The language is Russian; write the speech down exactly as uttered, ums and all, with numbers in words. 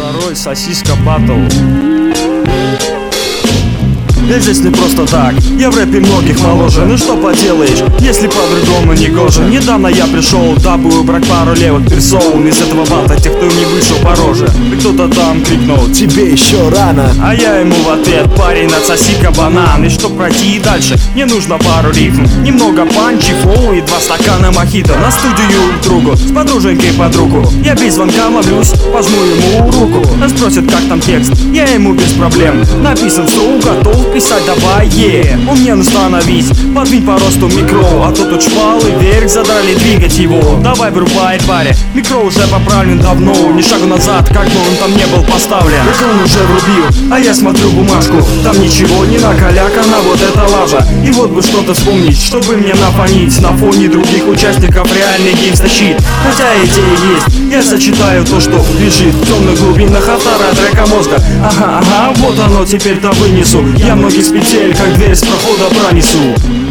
Второй сосиска батл. Я здесь не просто так, я в рэпе многих моложе. Ну что поделаешь, если по-другому не гоже. Недавно я пришел, дабы убрать пару левых персон из этого бата, тех, кто не вышел по роже. И кто-то там крикнул: тебе еще рано. А я ему в ответ: парень, отсоси-ка банан. И чтоб пройти дальше, мне нужно пару рифм, немного панчи, флоу и два стакана мохито. На студию к другу, с подруженькой под руку. Я без звонка ловлюсь, пожму ему руку. Он спросит, как там текст, я ему без проблем. Написан стол, готов писать, давай, е yeah. Он мне, ну становись, подвинь по росту микро. А то тут шпалы вверх задрали, двигать его. Давай врубай, паре, микро уже поправлен давно. Ни шагу назад, как бы он там не был поставлен. Так он уже врубил, а я смотрю бумажку. Там ничего не накалякано, вот это лажа. И вот бы что-то вспомнить, чтобы мне нафонить на фоне других участников реальный геймстащит. Хотя идея есть, я сочетаю то, что лежит в темных глубинах автора трека мозга. Ага, ага, вот оно, теперь-то вынесу. Я многих с петель, как дверь с прохода пронесу.